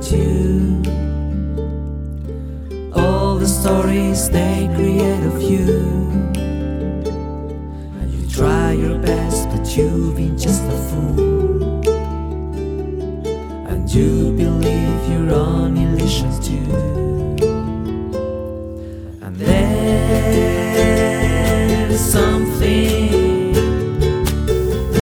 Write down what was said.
you. All the stories they create of you, and you try your best, but you've been just a fool, and you believe your own illusions too.